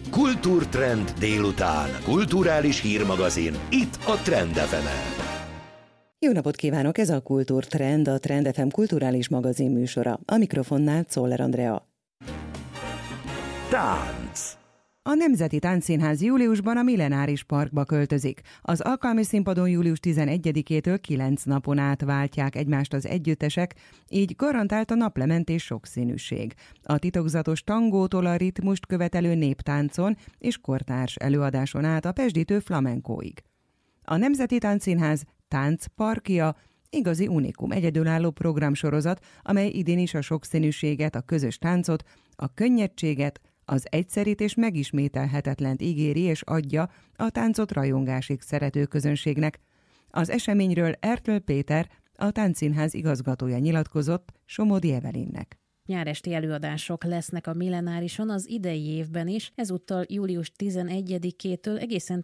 Kultúrtrend délután. Kulturális hírmagazin. Itt a Trend FM-en. Jó napot kívánok! Ez a Kultúrtrend, a Trend FM kulturális magazin műsora. A mikrofonnál Czoller Andrea. Tánc. A Nemzeti Táncszínház júliusban a Millenáris Parkba költözik. Az alkalmi színpadon július 11-től 9 napon át váltják egymást az együttesek, így garantált a naplement és sokszínűség. A titokzatos tangótól a ritmust követelő néptáncon és kortárs előadáson át a pezsdítő flamenkóig. A Nemzeti Táncszínház táncparkja igazi unikum, egyedülálló programsorozat, amely idén is a sokszínűséget, a közös táncot, a könnyedséget, az egyszerit és megismételhetetlent ígéri és adja a táncot rajongásig szerető közönségnek. Az eseményről Ertl Péter, a Táncszínház igazgatója nyilatkozott Somodi Evelinnek. Nyáresti előadások lesznek a Millenárison az idei évben is, ezúttal július 11-től egészen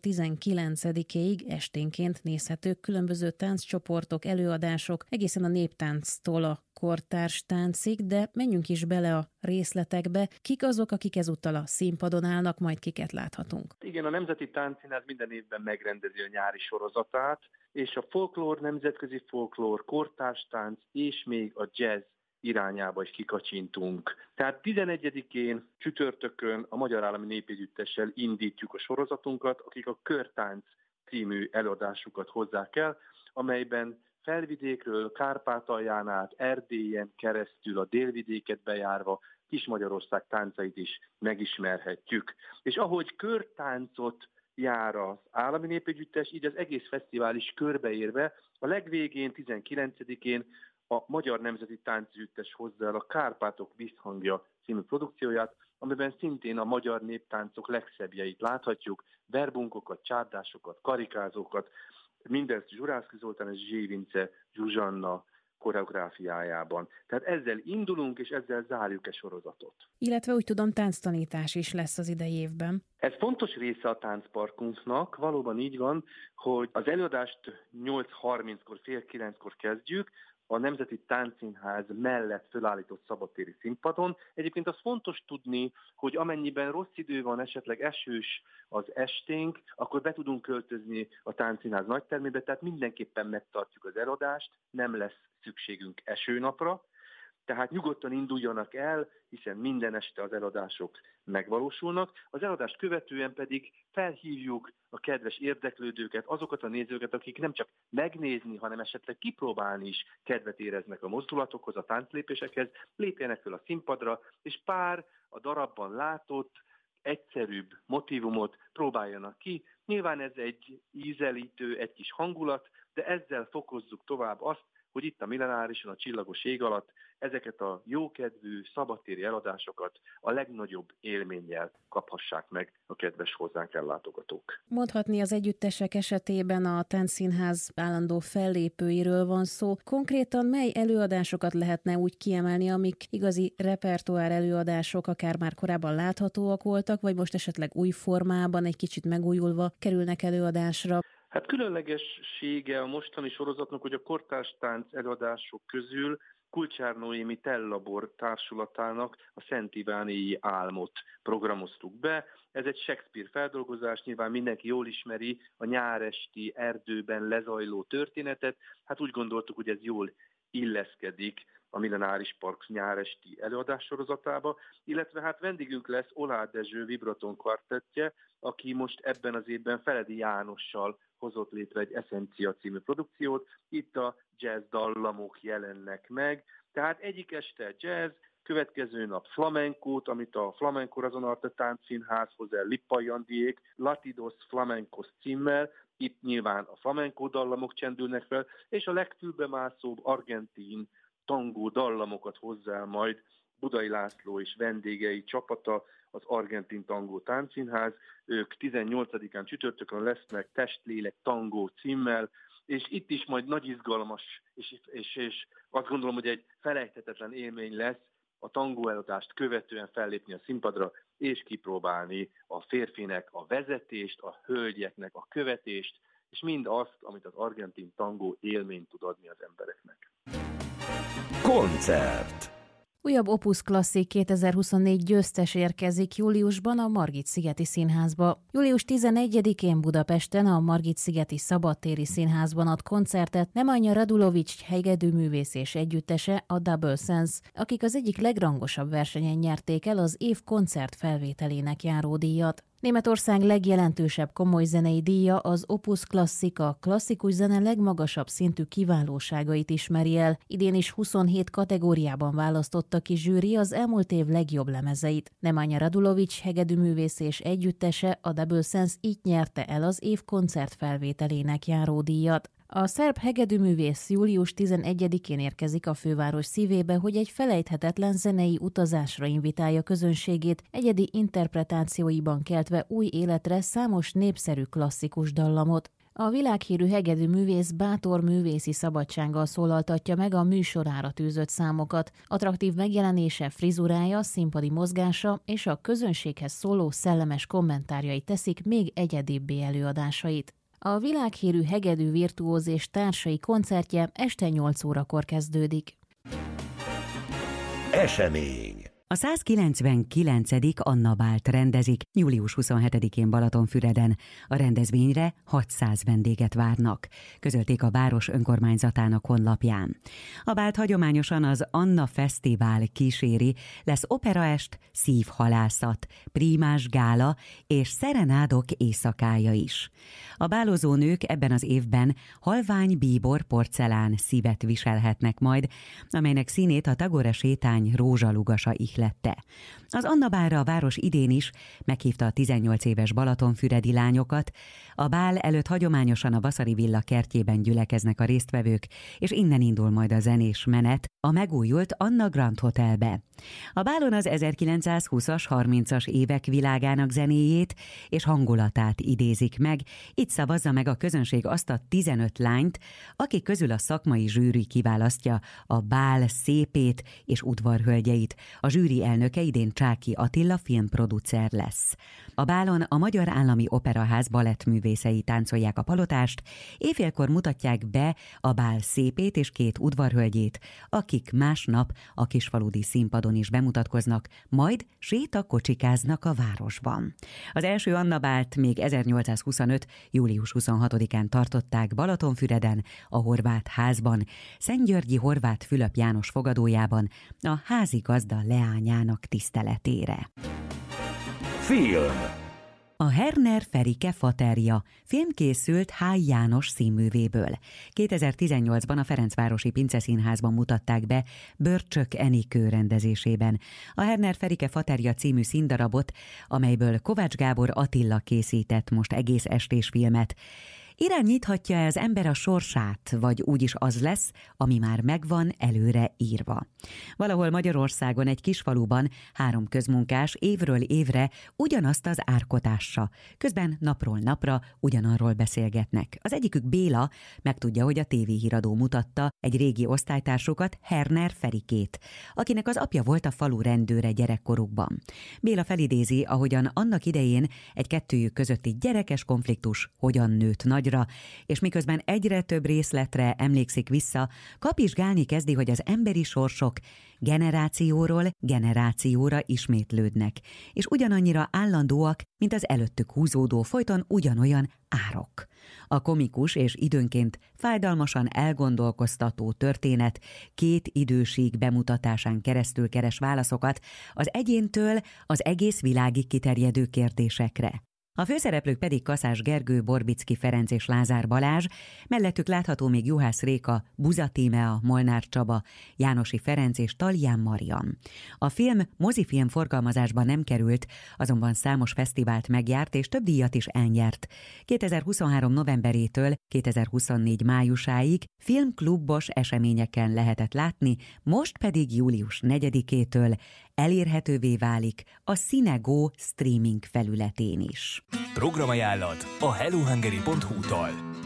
19-ig esténként nézhetők különböző tánccsoportok, előadások, egészen a néptánctól a kortárs táncig, de menjünk is bele a részletekbe. Kik azok, akik ezúttal a színpadon állnak, majd kiket láthatunk? Igen, a Nemzeti Táncszínház minden évben megrendezi a nyári sorozatát, és a folklór, nemzetközi folklór, kortárs tánc és még a jazz irányába is kikacsintunk. Tehát 11-én csütörtökön a Magyar Állami Népegyüttessel indítjuk a sorozatunkat, akik a Körtánc című előadásukat hozzák el, amelyben Felvidékről, Kárpátalján át, Erdélyen keresztül a délvidéket bejárva Kis-Magyarország táncait is megismerhetjük. És ahogy körtáncot jár az Állami Népegyüttes, így az egész fesztivál is körbeérve, a legvégén, 19-én a Magyar Nemzeti Táncegyüttes hozza el a Kárpátok Visszhangja című produkcióját, amiben szintén a magyar néptáncok legszebbjeit láthatjuk, verbunkokat, csárdásokat, karikázókat, mindezt Zsurászki Zoltán és Zsé Vince Zsuzsanna koreográfiájában. Tehát ezzel indulunk, és ezzel zárjuk a sorozatot. Illetve úgy tudom, tánctanítás is lesz az idei évben. Ez fontos része a táncparkunknak, valóban így van, hogy az előadást 8:30-kor, fél 9-kor kezdjük, a Nemzeti Táncszínház mellett fölállított szabadtéri színpadon. Egyébként az fontos tudni, hogy amennyiben rossz idő van, esetleg esős az esténk, akkor be tudunk költözni a Táncszínház nagytermébe, tehát mindenképpen megtartjuk az előadást, nem lesz szükségünk esőnapra, tehát nyugodtan induljanak el, hiszen minden este az előadások megvalósulnak. Az előadást követően pedig felhívjuk a kedves érdeklődőket, azokat a nézőket, akik nem csak megnézni, hanem esetleg kipróbálni is kedvet éreznek a mozdulatokhoz, a tánclépésekhez, lépjenek fel a színpadra, és pár a darabban látott, egyszerűbb motívumot próbáljanak ki. Nyilván ez egy ízelítő, egy kis hangulat, de ezzel fokozzuk tovább azt, hogy itt a Millenárison, a csillagos ég alatt ezeket a jókedvű, szabadtéri eladásokat a legnagyobb élménnyel kaphassák meg a kedves hozzánk ellátogatók. Mondhatni az együttesek esetében a Táncszínház állandó fellépőiről van szó. Konkrétan mely előadásokat lehetne úgy kiemelni, amik igazi repertoár előadások, akár már korábban láthatóak voltak, vagy most esetleg új formában, egy kicsit megújulva kerülnek előadásra? Hát különlegessége a mostani sorozatnak, hogy a kortárs tánc előadások közül Kulcsár Noémi Tellabor társulatának a Szent Ivánéi Álmot programoztuk be. Ez egy Shakespeare feldolgozás, nyilván mindenki jól ismeri a nyáresti erdőben lezajló történetet. Hát úgy gondoltuk, hogy ez jól illeszkedik a Millenáris Park nyáresti előadás sorozatába, illetve hát vendégünk lesz Oláh Dezső vibraton kvartettje, aki most ebben az évben Feledi Jánossal hozott létre egy Essencia című produkciót. Itt a jazz dallamok jelennek meg. Tehát egyik este jazz, következő nap flamenkót, amit a Flamenco Razonarte Táncszínház hoz el Lippai Andiék, Latidos Flamencos címmel. Itt nyilván a flamenco dallamok csendülnek fel, és a legfülbemászóbb argentin tangó dallamokat hozzá el majd Budai László és vendégei csapata, az Argentin Tangó Táncszínház. Ők 18-án csütörtökön lesznek Testlélek Tangó címmel, és itt is majd nagy izgalmas, és azt gondolom, hogy egy felejthetetlen élmény lesz a tangó előadást követően fellépni a színpadra, és kipróbálni a férfinek a vezetést, a hölgyeknek a követést, és mind azt, amit az argentin tangó élményt tud adni az embereknek. Koncert. Újabb Opus Klasszik 2024 győztes érkezik júliusban a Margit-szigeti Színházba. Július 11-én Budapesten a Margit-szigeti Szabadtéri Színházban ad koncertet Nemanja Radulovics hegedűművész és együttese, a Double Sense, akik az egyik legrangosabb versenyen nyerték el az év koncert felvételének járó díjat. Németország legjelentősebb komoly zenei díja, az Opus Klasszik, a klasszikus zene legmagasabb szintű kiválóságait ismeri el. Idén is 27 kategóriában választotta ki zsűri az elmúlt év legjobb lemezeit. Nemanja Radulovics hegedűművész és együttese, a Double Sense így nyerte el az év koncert felvételének járó díjat. A szerb hegedűművész július 11-én érkezik a főváros szívébe, hogy egy felejthetetlen zenei utazásra invitálja közönségét, egyedi interpretációiban keltve új életre számos népszerű klasszikus dallamot. A világhírű hegedűművész bátor művészi szabadsággal szólaltatja meg a műsorára tűzött számokat. Attraktív megjelenése, frizurája, színpadi mozgása és a közönséghez szóló szellemes kommentárjai teszik még egyedibbé előadásait. A világhírű hegedű virtuóz és társai koncertje este 8 órakor kezdődik. Esemény. A 199. Anna Bált rendezik július 27-én Balatonfüreden. A rendezvényre 600 vendéget várnak, közölték a város önkormányzatának honlapján. A bált hagyományosan az Anna Fesztivál kíséri, lesz operaest, szívhalászat, prímás gála és szerenádok éjszakája is. A bálozó nők ebben az évben halvány bíbor porcelán szívet viselhetnek majd, amelynek színét a Tagore sétány rózsalugasa ihlette. Az Anna Bálra a város idén is meghívta a 18 éves balatonfüredi lányokat. A bál előtt hagyományosan a Vasari villa kertjében gyülekeznek a résztvevők, és innen indul majd a zenés menet a megújult Anna Grand Hotelbe. A bálon az 1920-as, 30-as évek világának zenéjét és hangulatát idézik meg, itt szavazza meg a közönség azt a 15 lányt, akik közül a szakmai zsűri kiválasztja a bál szépét és udvarhölgyeit. A zsűri elnöke idén Csáky Attila filmproducer lesz. A bálon a Magyar Állami Operaház balettművészei táncolják a palotást, éjfélkor mutatják be a bál szépét és 2 udvarhölgyét, akik másnap a Kisfaludy színpadon is bemutatkoznak, majd sétakocsikáznak a városban. Az első Anna Bált még 1825. július 26-án tartották Balatonfüreden, a Horváth házban, Szentgyörgyi Horváth Fülöp János fogadójában, a házigazda leányának tiszteletére. Film. A Herner Ferike Faterja film készült H. János színművéből. 2018-ban a Ferencvárosi Pinceszínházban mutatták be Börcsök Enikő rendezésében. A Herner Ferike Faterja című színdarabot, amelyből Kovács Gábor Attila készített most egész estés filmet. Irányíthatja az ember a sorsát, vagy úgyis az lesz, ami már megvan előre írva. Valahol Magyarországon egy kis faluban 3 közmunkás évről évre ugyanazt az árkotássa. Közben napról napra ugyanarról beszélgetnek. Az egyikük Béla megtudja, hogy a tévéhíradó mutatta egy régi osztálytársukat, Herner Ferikét, akinek az apja volt a falu rendőre gyerekkorukban. Béla felidézi, ahogyan annak idején egy kettőjük közötti gyerekes konfliktus hogyan nőtt nagyra, és miközben egyre több részletre emlékszik vissza, kapizsgálni kezdi, hogy az emberi sorsok generációról generációra ismétlődnek, és ugyanannyira állandóak, mint az előttük húzódó, folyton ugyanolyan árok. A komikus és időnként fájdalmasan elgondolkoztató történet 2 idősík bemutatásán keresztül keres válaszokat az egyéntől az egész világig kiterjedő kérdésekre. A főszereplők pedig Kaszás Gergő, Borbicki Ferenc és Lázár Balázs, mellettük látható még Juhász Réka, Buza Tímea, Molnár Csaba, Jánosi Ferenc és Talján Marian. A film mozifilm forgalmazásba nem került, azonban számos fesztivált megjárt és több díjat is elnyert. 2023. novemberétől 2024. májusáig filmklubos eseményeken lehetett látni, most pedig július 4-től elérhetővé válik a Cinego streaming felületén is. Programajánlat a hellohungary.hu-tól.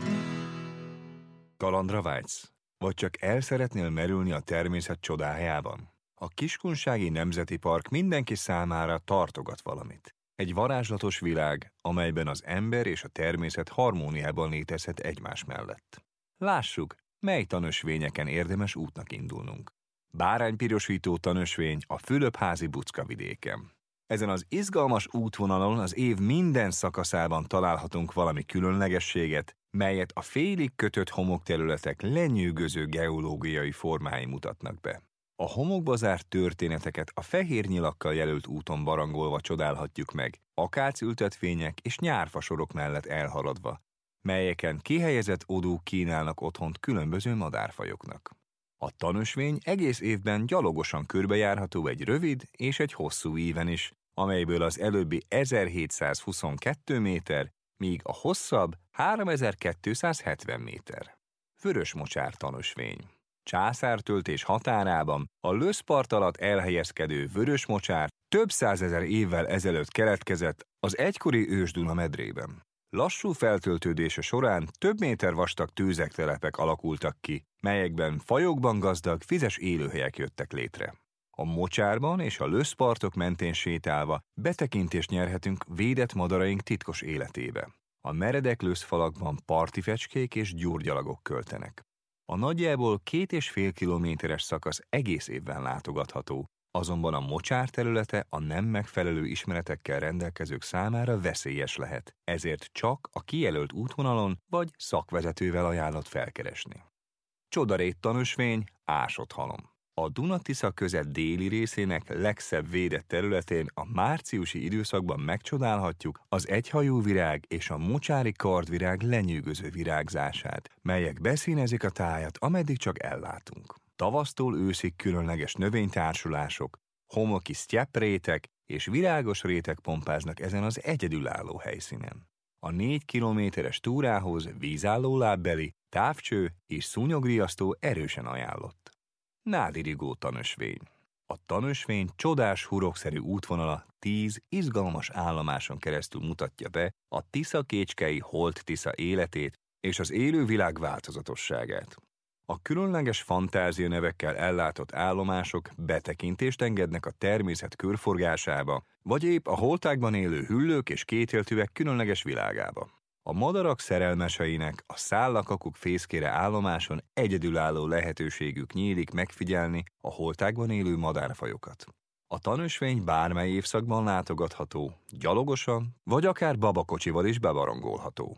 Kalandra vágysz? Vagy csak el szeretnél merülni a természet csodájában? A Kiskunsági Nemzeti Park mindenki számára tartogat valamit. Egy varázslatos világ, amelyben az ember és a természet harmóniában létezhet egymás mellett. Lássuk, mely tanösvényeken érdemes útnak indulnunk. báránypirosító tanösvény a Fülöpházi Bucka vidéken. Ezen az izgalmas útvonalon az év minden szakaszában találhatunk valami különlegességet, melyet a félig kötött homokterületek lenyűgöző geológiai formái mutatnak be. A homokba zárt történeteket a fehér nyilakkal jelölt úton barangolva csodálhatjuk meg, akácültetvények és nyárfasorok mellett elhaladva, melyeken kihelyezett odúk kínálnak otthont különböző madárfajoknak. A tanösvény egész évben gyalogosan körbejárható egy rövid és egy hosszú íven is, amelyből az előbbi 1722 méter, míg a hosszabb 3270 méter. Vörösmocsár tanösvény. Császártöltés határában a Löszpart alatt elhelyezkedő Vörösmocsár több százezer évvel ezelőtt keletkezett az egykori Ős-Duna medrében. Lassú feltöltődése során több méter vastag tőzegtelepek alakultak ki, melyekben fajokban gazdag, vizes élőhelyek jöttek létre. A mocsárban és a Löszpartok mentén sétálva betekintést nyerhetünk védett madaraink titkos életébe. A meredek löszfalakban parti fecskék és gyurgyalagok költenek. A nagyjából 2,5 kilométeres szakasz egész évben látogatható, azonban a mocsár területe a nem megfelelő ismeretekkel rendelkezők számára veszélyes lehet, ezért csak a kijelölt útvonalon vagy szakvezetővel ajánlott felkeresni. Csodarét tanösvény, ásott halom. A Duna-Tisza közet déli részének legszebb védett területén a márciusi időszakban megcsodálhatjuk az egyhajú virág és a mocsári kardvirág lenyűgöző virágzását, melyek beszínezik a tájat, ameddig csak ellátunk. Tavasztól őszig különleges növénytársulások, homoki sztyeprétek és virágos rétek pompáznak ezen az egyedülálló helyszínen. A 4 kilométeres túrához vízálló lábbeli, távcső és szúnyogriasztó erősen ajánlott. Nádi Rigó tanösvény. A tanösvény csodás hurokszerű útvonala 10 izgalmas állomáson keresztül mutatja be a Tisza-Kécskei Holt-Tisza életét és az élővilág változatosságát. A különleges fantázia nevekkel ellátott állomások betekintést engednek a természet körforgásába, vagy épp a holtákban élő hüllők és kétéltűek különleges világába. A madarak szerelmeseinek a szállakakuk fészkére állomáson egyedülálló lehetőségük nyílik megfigyelni a holtákban élő madárfajokat. A tanösvény bármely évszakban látogatható, gyalogosan, vagy akár babakocsival is bebarangolható.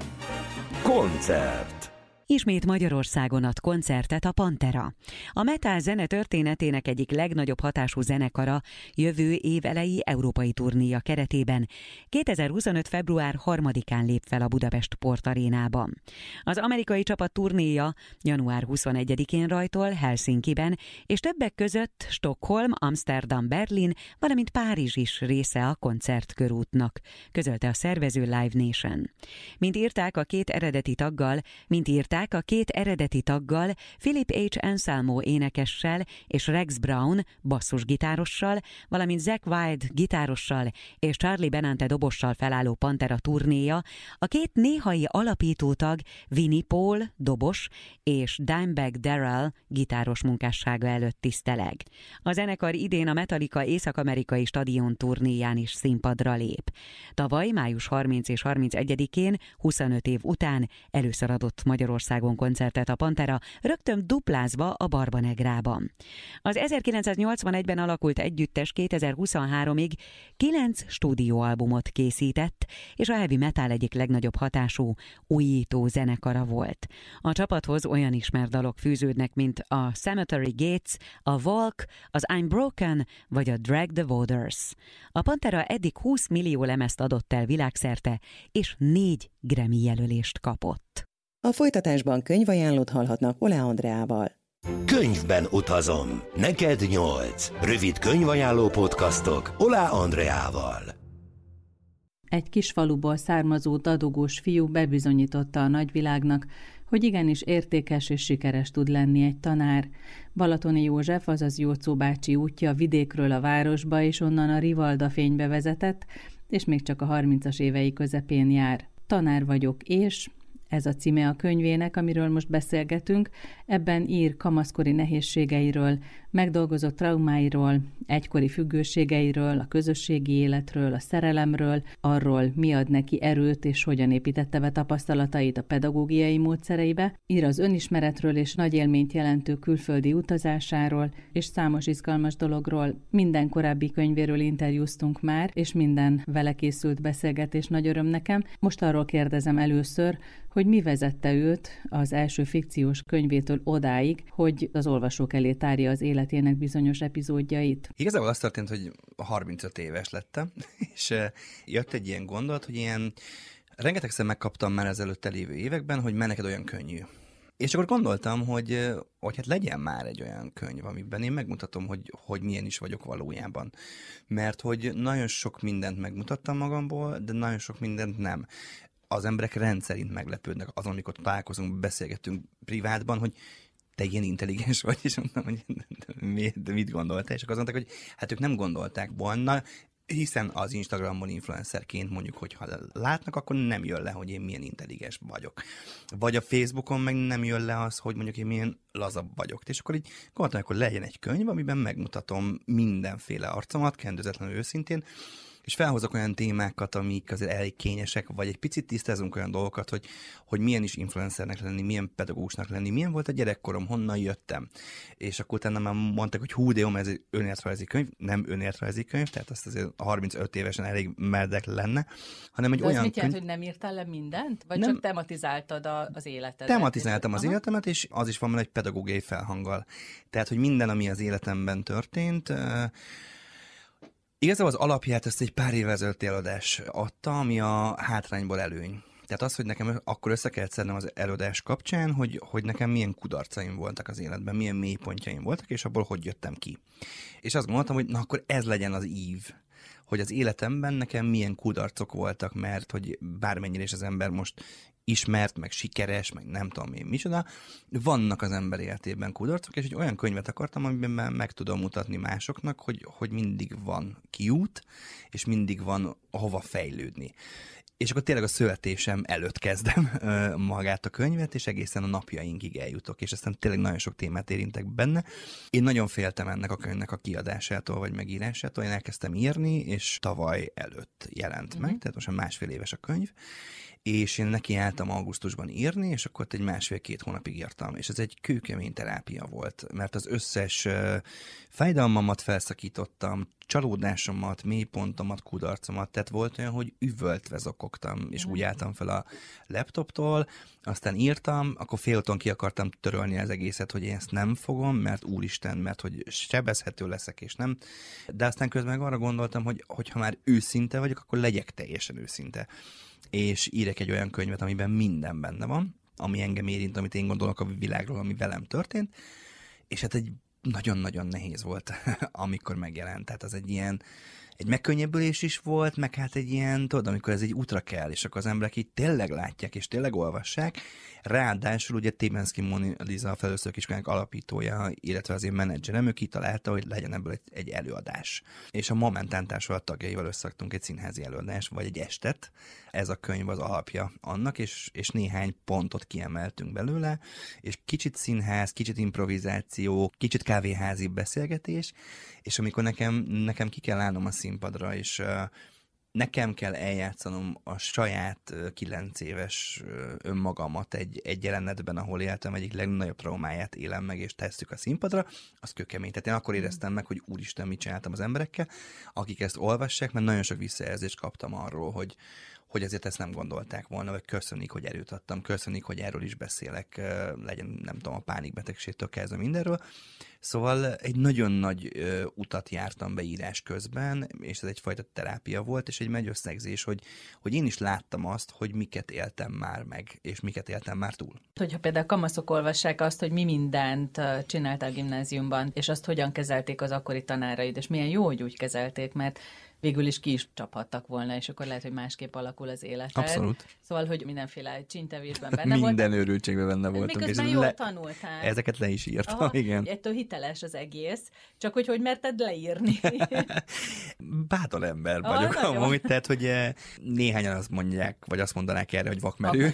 Koncert. Ismét Magyarországon ad koncertet a Pantera. A metal zene történetének egyik legnagyobb hatású zenekara jövő év elejé európai turnéja keretében 2025. február 3-án lép fel a Budapest Port Arénában. Az amerikai csapat turnéja január 21-én rajtol Helsinkiben, és többek között Stockholm, Amsterdam, Berlin, valamint Párizs is része a koncertkörútnak, közölte a szervező Live Nation. Mint írták a két eredeti taggal, Philip H. Anselmo énekessel és Rex Brown basszusgitárossal, valamint Zakk Wylde gitárossal és Charlie Benante dobossal felálló Pantera turnéja a két néhai alapítótag Vinnie Paul dobos és Dimebag Darrell gitáros munkássága előtt tiszteleg. A zenekar idén a Metallica észak-amerikai stadion turnéján is színpadra lép. Tavaly május 30 és 31-én, 25 év után először adott Magyarországon koncertet a Pantera, rögtön duplázva a Barbanegrában. Az 1981-ben alakult együttes 2023-ig 9 stúdióalbumot készített, és a heavy metal egyik legnagyobb hatású, újító zenekara volt. A csapathoz olyan ismert dalok fűződnek, mint a Cemetery Gates, a Walk, az I'm Broken vagy a Drag the Waters. A Pantera eddig 20 millió lemezt adott el világszerte, és 4 Grammy jelölést kapott. A folytatásban könyvajánlót hallhatnak Oláh Andreával. Könyvben utazom. Neked 8. Rövid könyvajánló podcastok Oláh Andreával. Egy kis faluból származó dadogós fiú bebizonyította a nagyvilágnak, hogy igenis értékes és sikeres tud lenni egy tanár. Balatoni József, azaz Jóczó bácsi útja vidékről a városba és onnan a Rivalda fénybe vezetett, és még csak a 30-as évei közepén jár. Tanár vagyok, és... ez a címe a könyvének, amiről most beszélgetünk. Ebben ír kamaszkori nehézségeiről, megdolgozott traumáiról, egykori függőségeiről, a közösségi életről, a szerelemről, arról, mi ad neki erőt és hogyan építette be tapasztalatait a pedagógiai módszereibe, ír az önismeretről és nagy élményt jelentő külföldi utazásáról, és számos izgalmas dologról. Minden korábbi könyvéről interjúztunk már, és minden vele készült beszélgetés nagy öröm nekem. Most arról kérdezem először, hogy mi vezette őt az első fikciós könyvétől odáig, hogy az olvasók elé tárja az életének bizonyos epizódjait. Igazából az történt, hogy 35 éves lettem, és jött egy ilyen gondolat, hogy rengetegszer megkaptam már az előtte lévő években, hogy már neked olyan könnyű. És akkor gondoltam, hogy hát legyen már egy olyan könyv, amiben én megmutatom, hogy milyen is vagyok valójában. Mert hogy nagyon sok mindent megmutattam magamból, de nagyon sok mindent nem. Az emberek rendszerint meglepődnek azon, amikor találkozunk, beszélgetünk privátban, hogy te ilyen intelligens vagy, és mondtam, hogy mit gondoltál, és akkor azt mondták, hogy hát ők nem gondolták volna, hiszen az Instagramon influencerként mondjuk, hogyha látnak, akkor nem jön le, hogy én milyen intelligens vagyok. Vagy a Facebookon meg nem jön le az, hogy mondjuk én milyen lazabb vagyok. És akkor így gondoltam, hogy legyen egy könyv, amiben megmutatom mindenféle arcomat, kendőzetlenül őszintén, és felhozok olyan témákat, amik azért elég kényesek, vagy egy picit tisztázunk olyan dolgokat, hogy milyen is influencernek lenni, milyen pedagógusnak lenni, milyen volt a gyerekkorom, honnan jöttem. És akkor utána már mondták, hogy hú, de ez egy önéletrajzi könyv, nem önéletrajzi könyv, tehát azt azért 35 évesen elég meredek lenne, hanem egy de olyan az mit jelent, könyv... hogy nem írtál le mindent? Vagy nem, csak tematizáltad az életedet? Tematizáltam az életemet, és az is van egy pedagógiai felhanggal. Tehát, hogy minden, ami az életemben történt, igazából az alapját ezt egy pár évvel ezelőtti előadás adta, ami a hátrányból előny. Tehát az, hogy nekem akkor össze kellett szednem az előadás kapcsán, hogy nekem milyen kudarcaim voltak az életben, milyen mélypontjaim voltak, és abból hogy jöttem ki. És azt gondoltam, hogy na akkor ez legyen az ív, hogy az életemben nekem milyen kudarcok voltak, mert hogy bármennyire is az ember most ismert, meg sikeres, meg nem tudom én micsoda, vannak az ember életében kudarcok, és egy olyan könyvet akartam, amiben meg tudom mutatni másoknak, hogy mindig van kiút, és mindig van hova fejlődni. És akkor tényleg a születésem előtt kezdem magát a könyvet, és egészen a napjainkig eljutok, és aztán tényleg nagyon sok témát érintek benne. Én nagyon féltem ennek a könyvnek a kiadásától, vagy megírásától, én elkezdtem írni, és tavaly előtt jelent meg, tehát most már 1,5 éves a könyv, és én nekiálltam augusztusban írni, és akkor egy 1,5-2 hónapig írtam, és ez egy kőkemény terápia volt, mert az összes fájdalmamat felszakítottam, csalódásomat, mélypontomat, kudarcomat, tehát volt olyan, hogy üvöltve zokogtam, és úgy álltam fel a laptoptól, aztán írtam, akkor félúton ki akartam törölni az egészet, hogy én ezt nem fogom, mert úristen, mert hogy sebezhető leszek, és nem. De aztán közben arra gondoltam, hogy ha már őszinte vagyok, akkor legyek teljesen őszinte. És írek egy olyan könyvet, amiben minden benne van, ami engem érint, amit én gondolok a világról, ami velem történt, és hát egy nagyon-nagyon nehéz volt, amikor megjelent. Tehát az egy megkönnyebbülés is volt, meg hát egy ilyen, tudod, amikor ez egy útra kell, és akkor az emberek így tényleg látják, és tényleg olvassák. Ráadásul ugye Tébenszky Moni Liza, a Felőször Kiskönyvek alapítója, illetve az én menedzserem, ő kitalálta, hogy legyen ebből egy előadás. És a Momentán Társulat tagjaival összeraktunk egy színházi előadást, vagy egy estet. Ez a könyv az alapja annak, és néhány pontot kiemeltünk belőle, és kicsit színház, kicsit improvizáció, kicsit kávéházi beszélgetés, és amikor nekem ki kell állnom a színpadra, és nekem kell eljátszanom a saját 9 éves önmagamat egy jelenetben, ahol éltem, egyik legnagyobb traumáját élem meg, és tesszük a színpadra, az kőkemény. Tehát én akkor éreztem meg, hogy úristen, mit csináltam az emberekkel, akik ezt olvassák, mert nagyon sok visszajelzést kaptam arról, hogy azért ezt nem gondolták volna, vagy köszönik, hogy erőt adtam, köszönik, hogy erről is beszélek, legyen, nem tudom, a pánikbetegségtől kezdve mindenről. Szóval egy nagyon nagy utat jártam be írás közben, és ez egyfajta terápia volt, és egy megösszegzés, hogy én is láttam azt, hogy miket éltem már meg, és miket éltem már túl. Hogyha például kamaszok olvassák azt, hogy mi mindent csináltál a gimnáziumban, és azt hogyan kezelték az akkori tanáraid, és milyen jó, hogy úgy kezelték, mert végül is ki is csaphattak volna, és akkor lehet, hogy másképp alakul az életed. Abszolút. Szóval, hogy mindenféle csíntevésben benne voltam. Minden őrültségben benne voltunk. Miközben jól tanultál. Ezeket le is írtam, igen. Ettől hiteles az egész, csak hogy merted leírni. Bátor ember vagyok amúgy, tehát, hogy néhányan azt mondják, vagy azt mondanák erre, hogy vakmerő.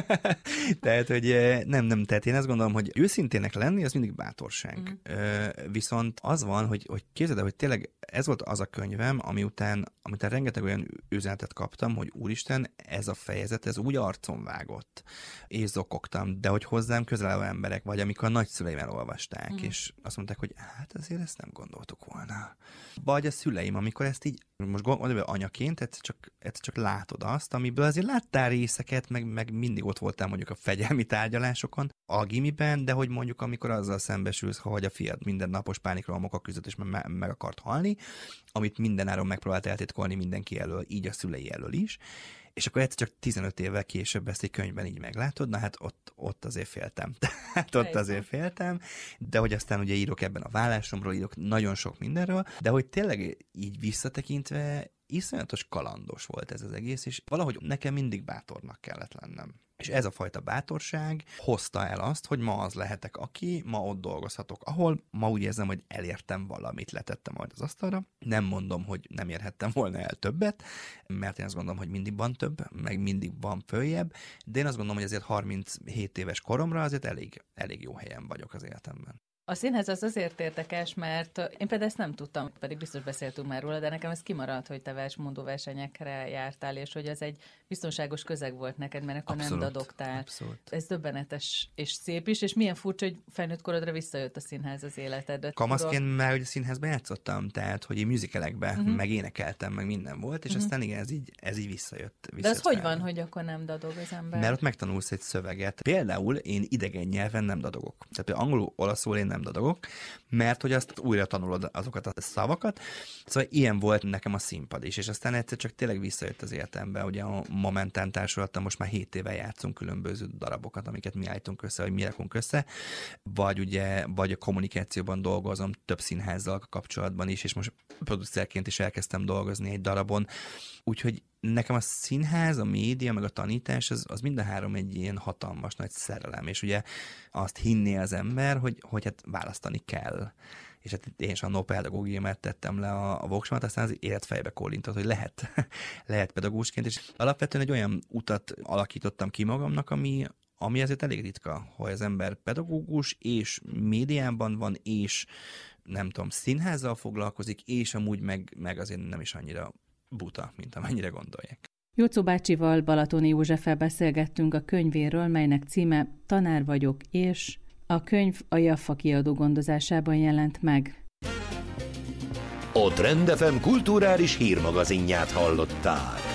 Tehát, hogy nem, tehát én azt gondolom, hogy őszintének lenni, az mindig bátorság. Viszont az van, hogy képzeld el, hogy tényleg ez volt az a könyvem, amiután rengeteg olyan üzenetet kaptam, hogy úristen, ez a fejezet, ez úgy arcon vágott, és zokogtam, de hogy hozzám közel álló emberek, vagy amikor a nagyszüleim elolvasták, és azt mondták, hogy hát azért ezt nem gondoltuk volna. Vagy a szüleim, amikor ezt így, most gondolom, hogy anyaként egyszer csak látod azt, amiből azért láttál részeket, meg mindig ott voltál mondjuk a fegyelmi tárgyalásokon, a gimiben, de hogy mondjuk amikor azzal szembesülsz, hogy a fiad minden napos pánikrohamok küzdött, és meg akart halni, amit mindenáron megpróbált eltitkolni mindenki elől, így a szülei elől is, és akkor egyszer csak 15 évvel később ezt egy könyvben így meglátod, na hát ott azért féltem. Tehát ott azért féltem, de hogy aztán ugye írok ebben a vállásomról, írok nagyon sok mindenről, de hogy tényleg így visszatekintve iszonyatos kalandos volt ez az egész, és valahogy nekem mindig bátornak kellett lennem. És ez a fajta bátorság hozta el azt, hogy ma az lehetek, aki, ma ott dolgozhatok, ahol ma úgy érzem, hogy elértem valamit, letettem majd az asztalra. Nem mondom, hogy nem érhettem volna el többet, mert én azt gondolom, hogy mindig van több, meg mindig van följebb, de én azt gondolom, hogy azért 37 éves koromra azért elég jó helyen vagyok az életemben. A színház az azért érdekes, mert én például ezt nem tudtam, pedig biztos beszéltünk már róla, de nekem ez kimaradt, hogy te versmondó versenyekre jártál, és hogy ez egy biztonságos közeg volt neked, mert akkor nem dadogtál. Abszolút. Ez döbbenetes és szép is, és milyen furcsa, hogy felnőtt korodra visszajött a színház az életedbe. Kamaszként már, hogy a színházban játszottam, tehát, hogy én musicalekben meg énekeltem, meg minden volt, és aztán igen, ez így visszajött. De az hogy van, hogy akkor nem dadog az ember? Mert ott megtanulsz egy szöveget. Például én idegen nyelven nem dadogok. Tehát angolul, olaszul én nem dadogok, mert hogy azt újra tanulod azokat a szavakat. Szóval ilyen volt nekem a színpad is, és aztán egyszer csak tényleg visszajött az életembe. Ugye a Momentán társulattal most már 7 éve játszunk különböző darabokat, amiket mi állítunk össze, vagy mi rakunk össze, vagy a kommunikációban dolgozom több színházzal kapcsolatban is, és most producerként is elkezdtem dolgozni egy darabon. Úgyhogy nekem a színház, a média, meg a tanítás, az mind a három egy ilyen hatalmas nagy szerelem, és ugye azt hinné az ember, hogy hát választani kell. És hát én is a pedagógiámat tettem le a voksomat, aztán az életfejbe kólintott, hogy lehet pedagógusként, és alapvetően egy olyan utat alakítottam ki magamnak, ami azért elég ritka, hogy az ember pedagógus, és médiában van, és nem tudom, színházzal foglalkozik, és amúgy meg azért nem is annyira buta, mint amennyire gondolják. Jocó bácsival, Balatoni Józseffel beszélgettünk a könyvéről, melynek címe Tanár vagyok, és a könyv a Jaffa kiadó gondozásában jelent meg. A Trend FM kulturális hírmagazinját hallották.